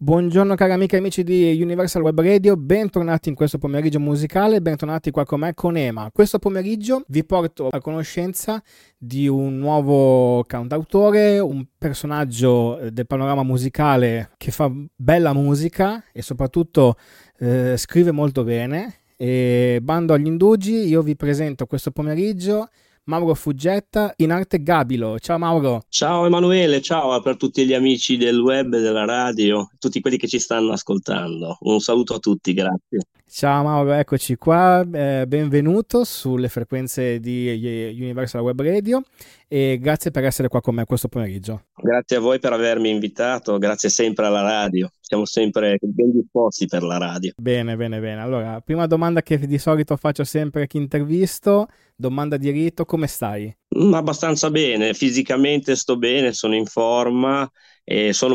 Buongiorno cari amiche e amici di Universal Web Radio, bentornati in questo pomeriggio musicale, bentornati qua con me con Ema. Questo pomeriggio vi porto a conoscenza di un nuovo cantautore, un personaggio del panorama musicale che fa bella musica e soprattutto scrive molto bene. E bando agli indugi, io vi presento questo pomeriggio Mauro Fuggetta, in arte Gabilo. Ciao Mauro. Ciao Emanuele, ciao per tutti gli amici del web e della radio, tutti quelli che ci stanno ascoltando. Un saluto a tutti, grazie. Ciao Mauro, eccoci qua, benvenuto sulle frequenze di Universal Web Radio e grazie per essere qua con me questo pomeriggio. Grazie a voi per avermi invitato, grazie sempre alla radio, siamo sempre ben disposti per la radio. Bene, bene, bene. Allora, prima domanda che di solito faccio sempre a chi intervisto, domanda di rito, come stai? Abbastanza bene, fisicamente sto bene, sono in forma e sono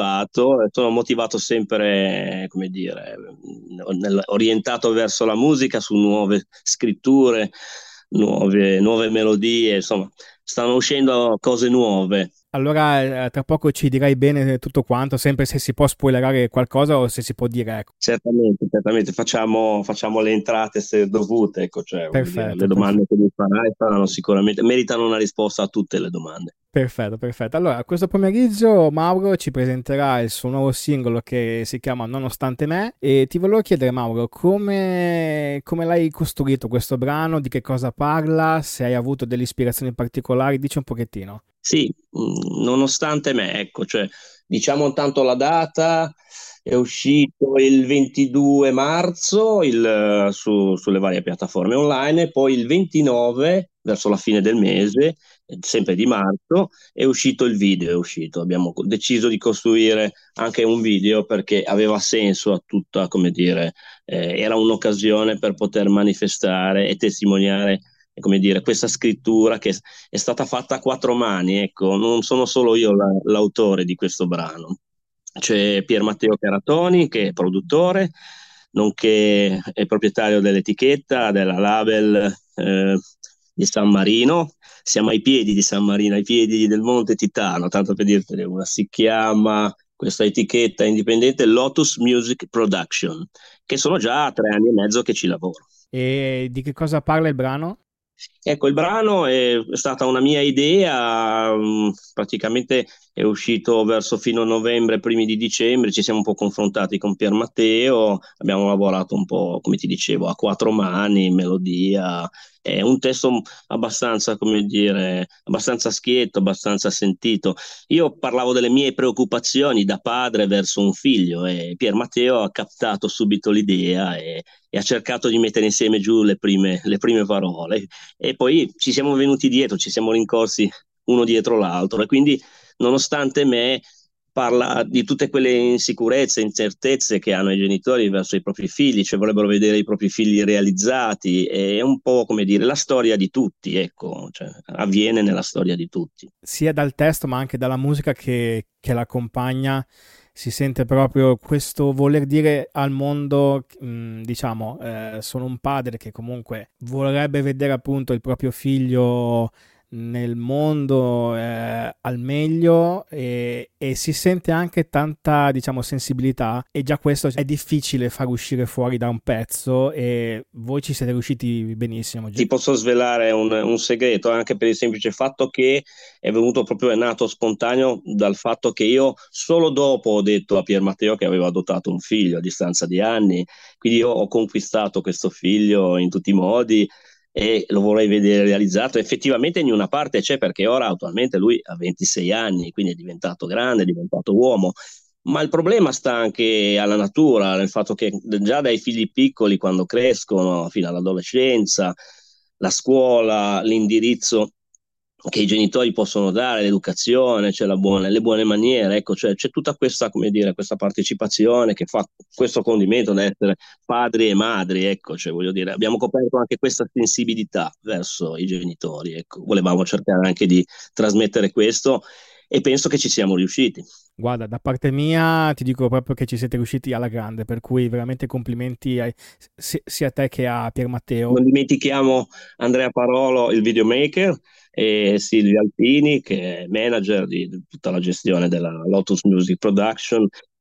motivato sempre, come dire, orientato verso la musica, su nuove scritture, nuove melodie, insomma, stanno uscendo cose nuove. Allora, tra poco ci dirai bene tutto quanto, sempre se si può spoilerare qualcosa o se si può dire, ecco. Certamente, facciamo le entrate se dovute, ecco, cioè, voglio dire, Perfetto, le perfetto. domande che mi farai saranno sicuramente, meritano una risposta a tutte le domande. Perfetto, perfetto. Allora, questo pomeriggio Mauro ci presenterà il suo nuovo singolo che si chiama Nonostante me e ti volevo chiedere, Mauro, come l'hai costruito questo brano, di che cosa parla, se hai avuto delle ispirazioni particolari, dici un pochettino. Sì, nonostante me, ecco, cioè, diciamo intanto la data, è uscito il 22 marzo sulle varie piattaforme online, e poi il 29, verso la fine del mese, sempre di marzo, è uscito il video, è uscito. Abbiamo deciso di costruire anche un video perché aveva senso a tutta, come dire, era un'occasione per poter manifestare e testimoniare, come dire, questa scrittura che è stata fatta a quattro mani, ecco, non sono solo io l'autore di questo brano. C'è Pier Matteo Caratoni che è produttore, nonché è proprietario dell'etichetta, della label di San Marino. Siamo ai piedi di San Marino, ai piedi del Monte Titano, tanto per dirtene una. Si chiama questa etichetta indipendente Lotus Music Production, che sono già 3 anni e mezzo che ci lavoro. E di che cosa parla il brano? Ecco, il brano è stata una mia idea, praticamente è uscito verso fino a novembre, primi di dicembre, ci siamo un po' confrontati con Pier Matteo, abbiamo lavorato un po', come ti dicevo, a quattro mani, melodia, è un testo abbastanza, come dire, abbastanza schietto, abbastanza sentito. Io parlavo delle mie preoccupazioni da padre verso un figlio e Pier Matteo ha captato subito l'idea e ha cercato di mettere insieme giù le prime parole e poi ci siamo venuti dietro, ci siamo rincorsi uno dietro l'altro e quindi nonostante me parla di tutte quelle insicurezze, incertezze che hanno i genitori verso i propri figli, cioè vorrebbero vedere i propri figli realizzati, è un po' come dire la storia di tutti, ecco, cioè, avviene nella storia di tutti. Sia dal testo ma anche dalla musica che l'accompagna si sente proprio questo voler dire al mondo, diciamo, sono un padre che comunque vorrebbe vedere appunto il proprio figlio nel mondo al meglio e si sente anche tanta, diciamo, sensibilità e già questo è difficile far uscire fuori da un pezzo e voi ci siete riusciti benissimo. Ti posso svelare un segreto anche per il semplice fatto che è nato spontaneo dal fatto che io solo dopo ho detto a Pier Matteo che avevo adottato un figlio a distanza di anni, quindi io ho conquistato questo figlio in tutti i modi e lo vorrei vedere realizzato. Effettivamente in una parte c'è perché ora attualmente lui ha 26 anni, quindi è diventato grande, è diventato uomo. Ma il problema sta anche alla natura, nel fatto che già dai figli piccoli, quando crescono, fino all'adolescenza, la scuola, l'indirizzo che i genitori possono dare, l'educazione, cioè le buone maniere, ecco, cioè, c'è tutta questa, come dire, questa partecipazione che fa questo condimento da essere padri e madri, ecco, cioè, voglio dire, abbiamo coperto anche questa sensibilità verso i genitori, ecco, volevamo cercare anche di trasmettere questo e penso che ci siamo riusciti. Guarda, da parte mia ti dico proprio che ci siete riusciti alla grande, per cui veramente complimenti sia a te che a Pier Matteo. Non dimentichiamo Andrea Parolo, il videomaker, e Silvia Alpini, che è manager di tutta la gestione della Lotus Music Production,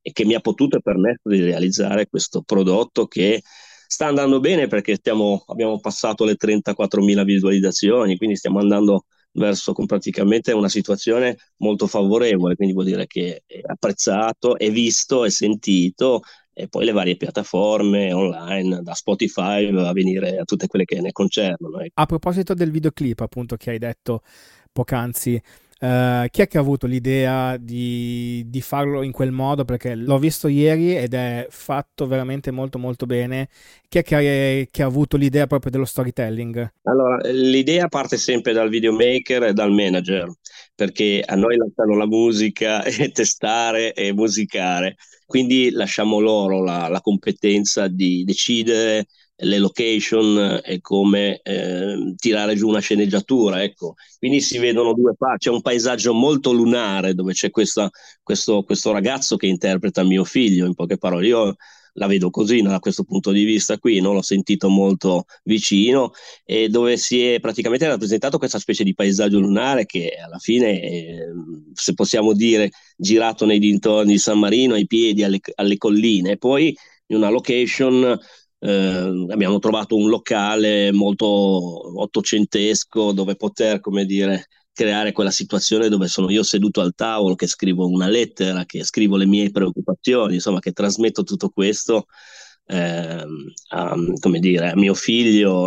e che mi ha potuto e permesso di realizzare questo prodotto che sta andando bene, perché abbiamo passato le 34.000 visualizzazioni, quindi stiamo andando verso con praticamente una situazione molto favorevole, quindi vuol dire che è apprezzato, è visto, è sentito, e poi le varie piattaforme online, da Spotify a venire a tutte quelle che ne concernono. Ecco. A proposito del videoclip, appunto, che hai detto poc'anzi, chi è che ha avuto l'idea di farlo in quel modo? Perché l'ho visto ieri ed è fatto veramente molto molto bene. Chi è che ha avuto l'idea proprio dello storytelling? Allora, l'idea parte sempre dal videomaker e dal manager, perché a noi lasciano la musica e testare e musicare, quindi lasciamo loro la competenza di decidere le location e come tirare giù una sceneggiatura, ecco. Quindi si vedono due parti, c'è un paesaggio molto lunare dove c'è questo ragazzo che interpreta mio figlio, in poche parole. Io la vedo così da questo punto di vista qui, no? L'ho sentito molto vicino, e dove si è praticamente rappresentato questa specie di paesaggio lunare che alla fine, se possiamo dire, girato nei dintorni di San Marino, ai piedi, alle colline. Poi in una location abbiamo trovato un locale molto ottocentesco dove poter, come dire, creare quella situazione dove sono io seduto al tavolo, che scrivo una lettera, che scrivo le mie preoccupazioni, insomma, che trasmetto tutto questo come dire, a mio figlio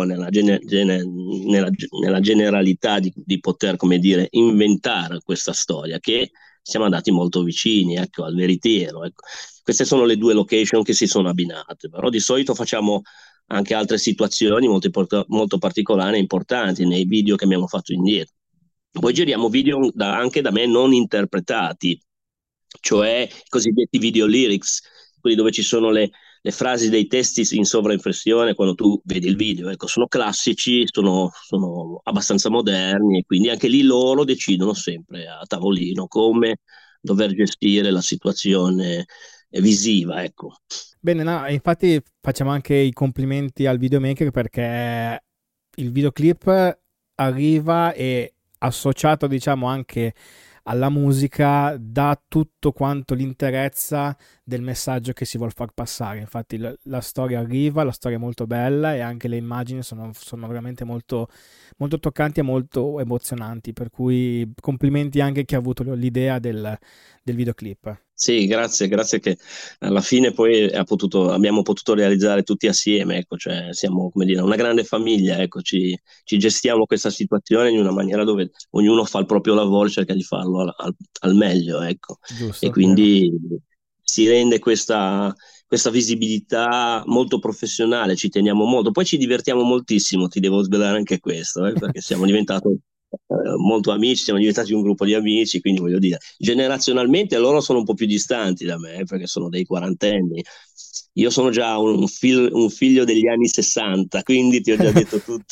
nella generalità di poter, come dire, inventare questa storia, che siamo andati molto vicini, ecco, al veritiero. Ecco. Queste sono le due location che si sono abbinate, però di solito facciamo anche altre situazioni molto particolari e importanti nei video che abbiamo fatto indietro. Poi giriamo video anche da me non interpretati, cioè i cosiddetti video lyrics, quelli dove ci sono le frasi dei testi in sovraimpressione quando tu vedi il video. Ecco, sono classici, sono abbastanza moderni, e quindi anche lì loro decidono sempre a tavolino come dover gestire la situazione visiva. Ecco. Bene, no, infatti facciamo anche i complimenti al videomaker perché il videoclip arriva e associato, diciamo, anche alla musica dà tutto quanto l'interezza del messaggio che si vuol far passare. Infatti la storia arriva, la storia è molto bella e anche le immagini sono veramente molto, molto toccanti e molto emozionanti, per cui complimenti anche a chi ha avuto l'idea del videoclip. Sì, grazie che alla fine poi abbiamo potuto realizzare tutti assieme, ecco, cioè siamo, come dire, una grande famiglia, ecco, ci gestiamo questa situazione in una maniera dove ognuno fa il proprio lavoro e cerca di farlo al meglio, ecco, e Giusto, vero? quindi si rende questa visibilità molto professionale, ci teniamo molto, poi ci divertiamo moltissimo, ti devo svelare anche questo, perché siamo diventati molto amici, siamo diventati un gruppo di amici, quindi voglio dire, generazionalmente loro sono un po' più distanti da me, perché sono dei quarantenni. Io sono già un figlio degli anni 60, quindi ti ho già detto tutto.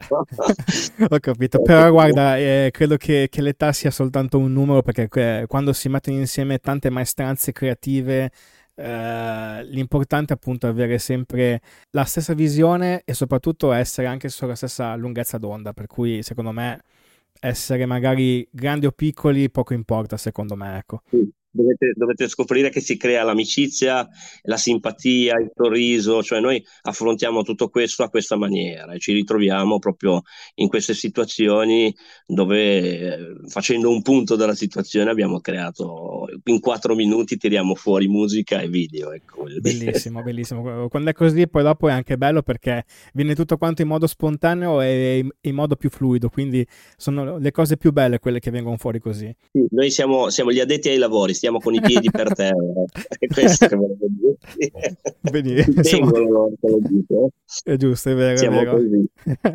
Ho capito, però guarda, credo che l'età sia soltanto un numero perché quando si mettono insieme tante maestranze creative, l'importante è appunto avere sempre la stessa visione e soprattutto essere anche sulla stessa lunghezza d'onda, per cui secondo me essere magari grandi o piccoli poco importa, secondo me, ecco. Sì, dovete scoprire che si crea l'amicizia, la simpatia, il sorriso, cioè noi affrontiamo tutto questo a questa maniera e ci ritroviamo proprio in queste situazioni dove, facendo un punto della situazione, abbiamo creato, in 4 minuti tiriamo fuori musica e video, ecco, voglio dire. Bellissimo, bellissimo. Quando è così, poi dopo è anche bello perché viene tutto quanto in modo spontaneo e in modo più fluido, quindi sono le cose più belle quelle che vengono fuori così. Sì, noi siamo gli addetti ai lavori, stiamo con i piedi per terra, è questo che volevo dire. Ci Benissimo, tengono loro, te lo dico. è giusto, è vero, è Siamo vero. così.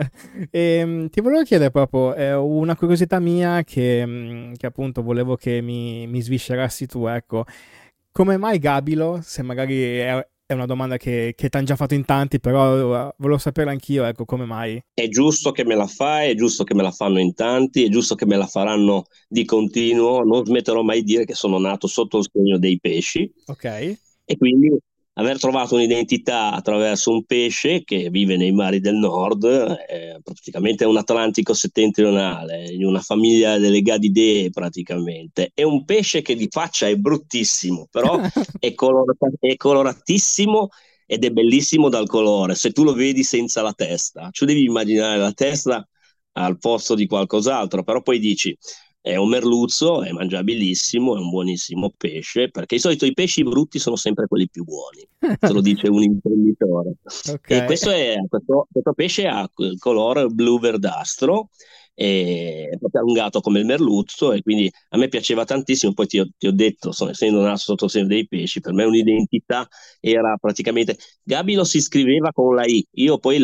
Ti volevo chiedere proprio una curiosità mia che appunto volevo che mi sviscerassi tu, ecco. Come mai Gabilo? Se magari è una domanda che ti hanno già fatto in tanti, però volevo sapere anch'io, ecco, come mai. È giusto che me la fai, è giusto che me la fanno in tanti, è giusto che me la faranno di continuo. Non smetterò mai di dire che sono nato sotto il segno dei pesci Ok? e quindi aver trovato un'identità attraverso un pesce che vive nei mari del nord, praticamente è un Atlantico settentrionale, in una famiglia delle Gadidee praticamente. È un pesce che di faccia è bruttissimo, però è coloratissimo ed è bellissimo dal colore. Se tu lo vedi senza la testa, tu devi immaginare la testa al posto di qualcos'altro, però poi dici è un merluzzo, è mangiabilissimo, è un buonissimo pesce, perché di solito i pesci brutti sono sempre quelli più buoni, te lo dice un imprenditore. Ok. E questo pesce ha il colore blu verdastro, è proprio allungato come il merluzzo, e quindi a me piaceva tantissimo. Poi ti ho detto, essendo nato sotto il segno dei pesci, per me un'identità era praticamente Gabi lo si scriveva con la I, io poi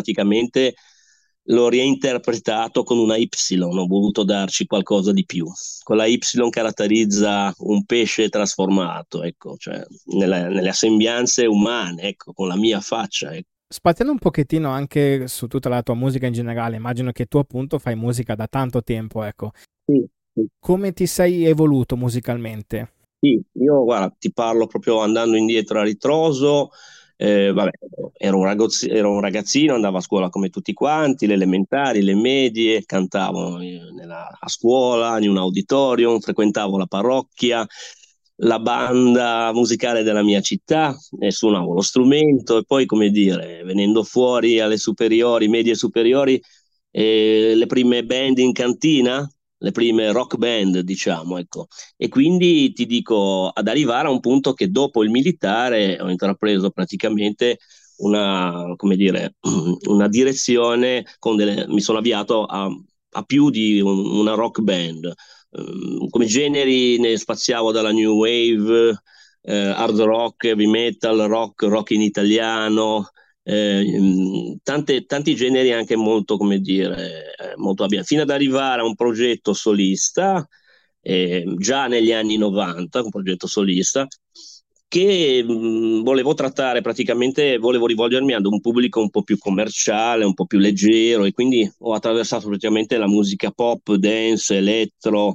l'ho reinterpretato con una Y, ho voluto darci qualcosa di più. Con la Y caratterizza un pesce trasformato, ecco, cioè nelle sembianze umane, ecco, con la mia faccia, ecco. Spaziando un pochettino anche su tutta la tua musica in generale, immagino che tu appunto fai musica da tanto tempo, ecco. Sì, sì. Come ti sei evoluto musicalmente? Sì, io guarda, ti parlo proprio andando indietro a ritroso. Vabbè, ero un ragazzino, andavo a scuola come tutti quanti, le elementari, le medie, cantavo a scuola, in un auditorium, frequentavo la parrocchia, la banda musicale della mia città, e suonavo lo strumento. E poi, come dire, venendo fuori alle superiori, medie superiori, le prime band in cantina, le prime rock band, diciamo, ecco. E quindi ti dico, ad arrivare a un punto che dopo il militare ho intrapreso praticamente come dire, una direzione mi sono avviato a più di una rock band. Come generi ne spaziavo dalla new wave, hard rock, heavy metal, rock in italiano, tanti generi anche molto, come dire, molto abbienti, fino ad arrivare a un progetto solista, già negli anni 90, un progetto solista che volevo trattare praticamente, volevo rivolgermi ad un pubblico un po' più commerciale, un po' più leggero, e quindi ho attraversato praticamente la musica pop, dance, elettro,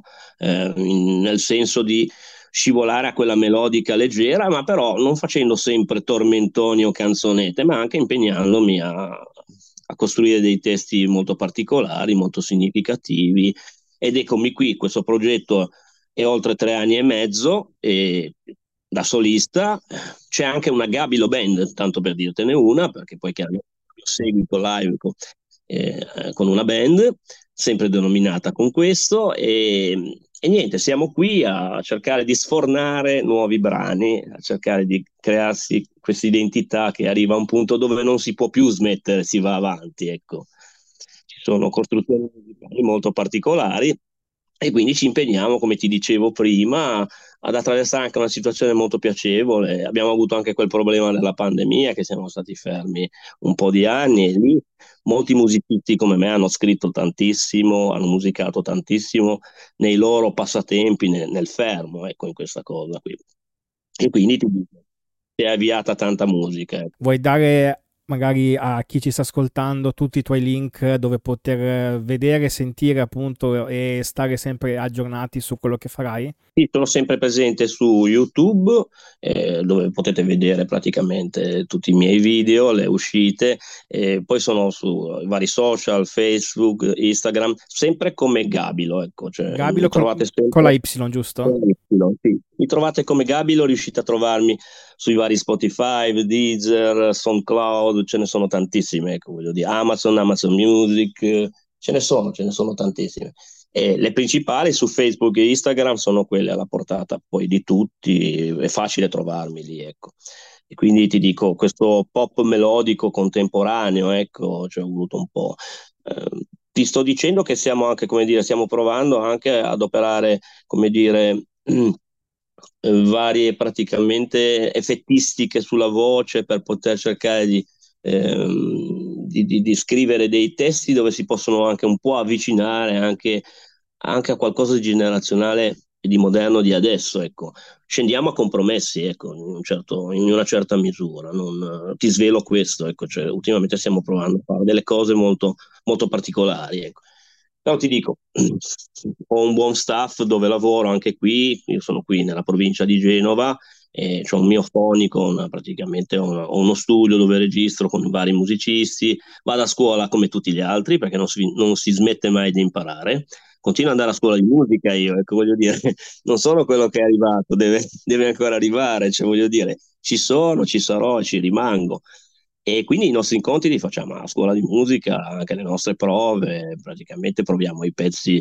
nel senso di scivolare a quella melodica leggera, ma però non facendo sempre tormentoni o canzonette, ma anche impegnandomi a costruire dei testi molto particolari, molto significativi. Ed eccomi qui, questo progetto è oltre 3 anni e mezzo, e da solista c'è anche una Gabilo Band, tanto per dirtene una, perché poi chiaramente seguito live con una band, sempre denominata con questo, e niente, siamo qui a cercare di sfornare nuovi brani, a cercare di crearsi questa identità che arriva a un punto dove non si può più smettere, si va avanti, ecco. Ci sono costruzioni musicali molto particolari, e quindi ci impegniamo, come ti dicevo prima, ad attraversare anche una situazione molto piacevole. Abbiamo avuto anche quel problema della pandemia, che siamo stati fermi un po' di anni, e lì molti musicisti come me hanno scritto tantissimo, hanno musicato tantissimo nei loro passatempi, nel fermo, ecco, in questa cosa qui. E quindi ti dico, si è avviata tanta musica, ecco. Vuoi dare magari a chi ci sta ascoltando tutti i tuoi link dove poter vedere, sentire appunto e stare sempre aggiornati su quello che farai? Sì, sono sempre presente su YouTube, dove potete vedere praticamente tutti i miei video, le uscite, poi sono su vari social, Facebook, Instagram, sempre come Gabilo, ecco, cioè Gabilo mi trovate con la sempre Y, giusto? con Y, sì. Mi trovate come Gabilo, riuscite a trovarmi sui vari Spotify, Deezer, SoundCloud, ce ne sono tantissime, ecco, voglio dire, Amazon Music, ce ne sono tantissime. E le principali su Facebook e Instagram sono quelle alla portata poi di tutti, è facile trovarmi lì, ecco. E quindi ti dico, questo pop melodico contemporaneo, ecco, cioè ho voluto un po'. Ti sto dicendo che siamo anche, come dire, stiamo provando anche ad operare, come dire, varie praticamente effettistiche sulla voce per poter cercare di scrivere dei testi dove si possono anche un po' avvicinare anche a qualcosa di generazionale e di moderno di adesso, ecco. Scendiamo a compromessi, ecco, in una certa misura. Ti svelo questo, ecco, cioè, ultimamente stiamo provando a fare delle cose molto, molto particolari, ecco. Però ti dico, ho un buon staff dove lavoro anche qui, io sono qui nella provincia di Genova, e c'ho un mio fonico, praticamente ho uno studio dove registro con vari musicisti, vado a scuola come tutti gli altri perché non si smette mai di imparare. Continuo ad andare a scuola di musica io, ecco, voglio dire, non sono quello che è arrivato, deve ancora arrivare, cioè voglio dire, ci sono, ci sarò e ci rimango. E quindi i nostri incontri li facciamo a scuola di musica, anche le nostre prove, praticamente proviamo i pezzi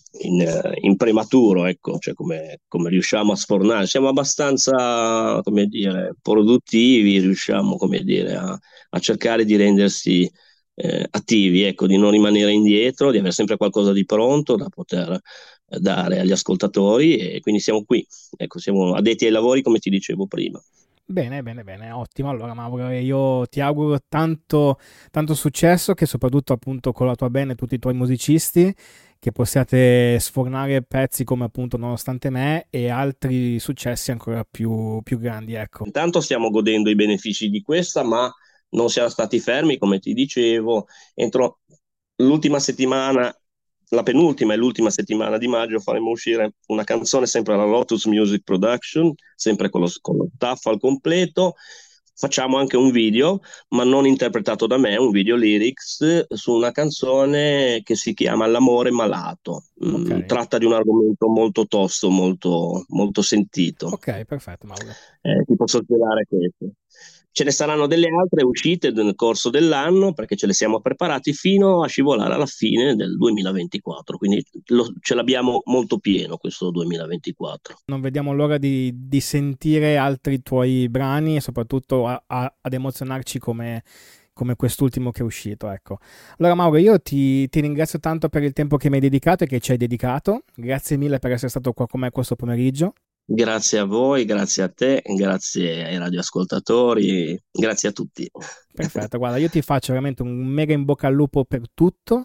in prematuro, ecco, cioè come riusciamo a sfornare. Siamo abbastanza, come dire, produttivi, riusciamo, come dire, a cercare di rendersi attivi, ecco, di non rimanere indietro, di avere sempre qualcosa di pronto da poter dare agli ascoltatori e quindi siamo qui, ecco, siamo addetti ai lavori come ti dicevo prima. Bene, bene, bene, ottimo. Allora, Mauro, io ti auguro tanto, tanto successo, che soprattutto appunto con la tua band e tutti i tuoi musicisti, che possiate sfornare pezzi come appunto Nonostante Me e altri successi ancora più grandi, ecco. Intanto stiamo godendo i benefici di questa, ma non siamo stati fermi, come ti dicevo, entro l'ultima settimana, la penultima e l'ultima settimana di maggio faremo uscire una canzone sempre alla Lotus Music Production, sempre con lo staff al completo. Facciamo anche un video, ma non interpretato da me, un video lyrics su una canzone che si chiama L'amore malato. Okay. Tratta di un argomento molto tosto, molto, molto sentito. Ok, perfetto, Mauro. Ti posso spiegare questo. Ce ne saranno delle altre uscite nel corso dell'anno perché ce le siamo preparati fino a scivolare alla fine del 2024, quindi ce l'abbiamo molto pieno questo 2024. Non vediamo l'ora di sentire altri tuoi brani e soprattutto ad emozionarci come quest'ultimo che è uscito, ecco. Allora Mauro, io ti ringrazio tanto per il tempo che mi hai dedicato e che ci hai dedicato, grazie mille per essere stato qua con me questo pomeriggio. Grazie a voi, grazie a te, grazie ai radioascoltatori, grazie a tutti. Perfetto, guarda, io ti faccio veramente un mega in bocca al lupo per tutto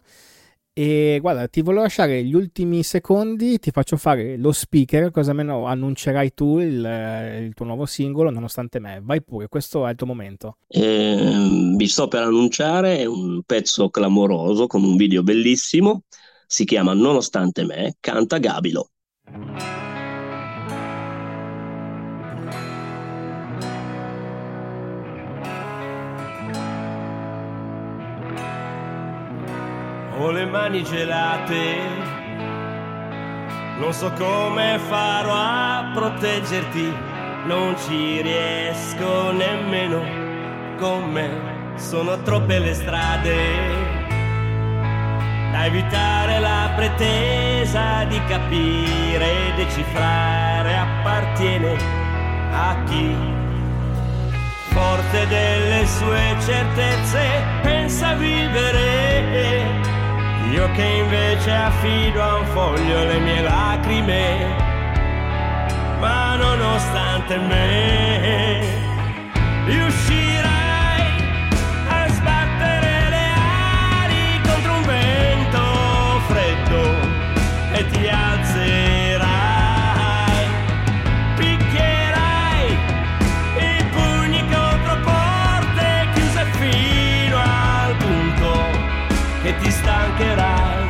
e guarda, ti volevo lasciare gli ultimi secondi, ti faccio fare lo speaker, così almeno annuncerai tu il tuo nuovo singolo, Nonostante Me. Vai pure, questo è il tuo momento. Vi sto per annunciare un pezzo clamoroso con un video bellissimo, si chiama Nonostante Me, canta Gabilo. Ho le mani gelate, non so come farò a proteggerti, non ci riesco nemmeno con me, sono troppe le strade, da evitare la pretesa di capire, decifrare appartiene a chi, forte delle sue certezze, pensa a vivere. Io che invece affido a un foglio le mie lacrime, ma nonostante me riuscirai a sbattere le ali contro un vento freddo e ti alzerai, picchierai i pugni contro porte chiuse fino al punto che ti stancherai.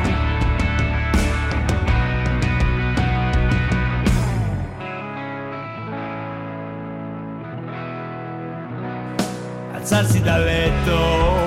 Alzarsi dal letto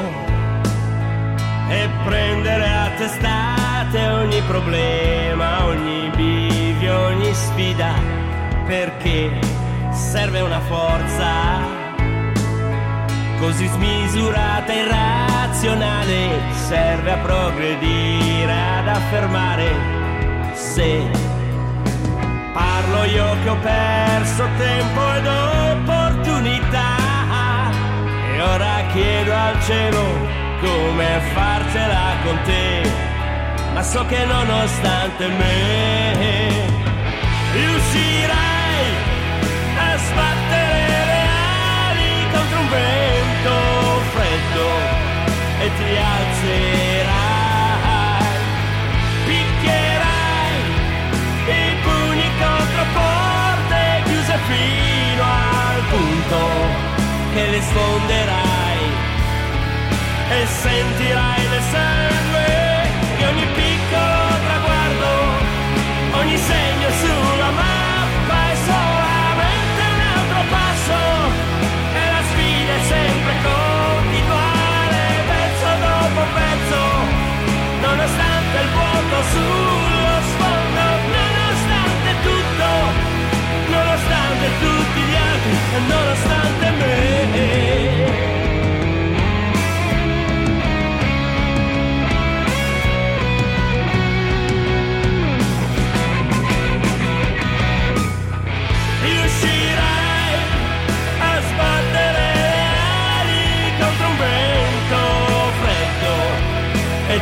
e prendere a testate ogni problema, ogni bivio, ogni sfida, perché serve una forza così smisurata e irrazionale, serve a progredire, ad affermare se parlo io che ho perso tempo ed opportunità e ora chiedo al cielo come farcela con te, ma so che nonostante me riuscirai a sbattere le ali contro un vento freddo e ti alzerai, picchierai i pugni contro porte chiuse fino al punto che le sfonderai e sentirai nel sangue che ogni piccolo traguardo, ogni segno sulla mappa è solamente un altro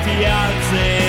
piazze